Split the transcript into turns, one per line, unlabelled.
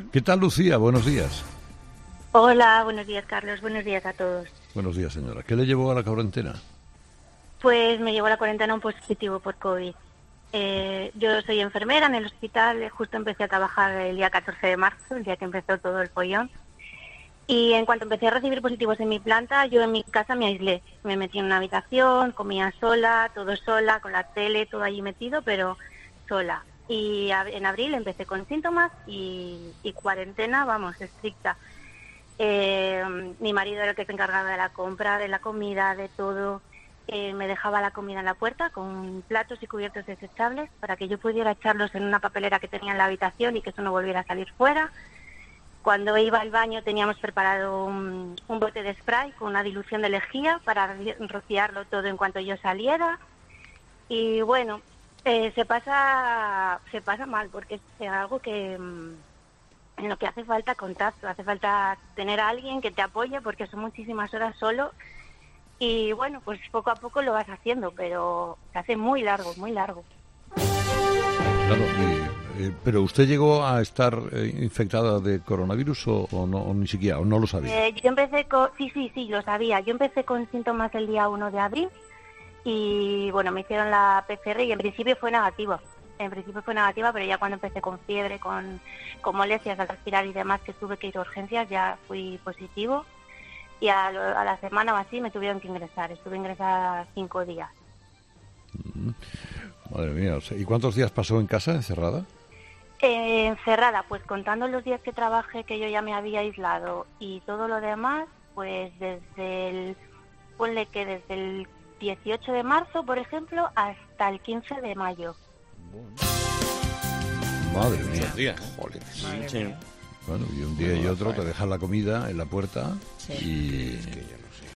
¿Qué tal, Lucía? Buenos días.
Hola, buenos días, Carlos. Buenos días a todos.
Buenos días, señora. ¿Qué le llevó a la cuarentena?
Pues me llevó a la cuarentena un positivo por COVID. Yo soy enfermera en el hospital. Justo empecé a trabajar el día 14 de marzo, el día que empezó todo el follón. Y en cuanto empecé a recibir positivos en mi planta, yo en mi casa me aislé. Me metí en una habitación, comía sola, todo sola, con la tele, todo allí metido, pero sola. Y en abril empecé con síntomas y cuarentena, vamos, estricta. Mi marido era el que se encargaba de la compra, de la comida, de todo. Me dejaba la comida en la puerta con platos y cubiertos desechables para que yo pudiera echarlos en una papelera que tenía en la habitación y que eso no volviera a salir fuera. Cuando iba al baño teníamos preparado un bote de spray con una dilución de lejía para rociarlo todo en cuanto yo saliera. Y bueno, se pasa mal porque es algo que en lo que hace falta contacto, hace falta tener a alguien que te apoye porque son muchísimas horas solo. Y bueno, pues poco a poco lo vas haciendo, pero se hace muy largo, muy largo.
Claro, pero ¿usted llegó a estar infectada de coronavirus o no, o ni siquiera, o no lo sabía?
Yo empecé con... Sí, lo sabía. Yo empecé con síntomas el día 1 de abril y bueno, me hicieron la PCR y en principio fue negativa. Pero ya cuando empecé con fiebre, con molestias al respirar y demás, que tuve que ir a urgencias, ya fui positivo. Y a la semana o así me tuvieron que ingresar. Estuve ingresada 5 días.
Madre mía, o sea, ¿y cuántos días pasó en casa, encerrada?
Encerrada, pues contando los días que trabajé, que yo ya me había aislado y todo lo demás, pues ponle que desde el 18 de marzo, por ejemplo, hasta el 15 de mayo.
Madre mía.
Muchos días.
Joder.
Sí.
Bueno, y un día y otro te dejan la comida en la puerta y...
Es que yo no sé.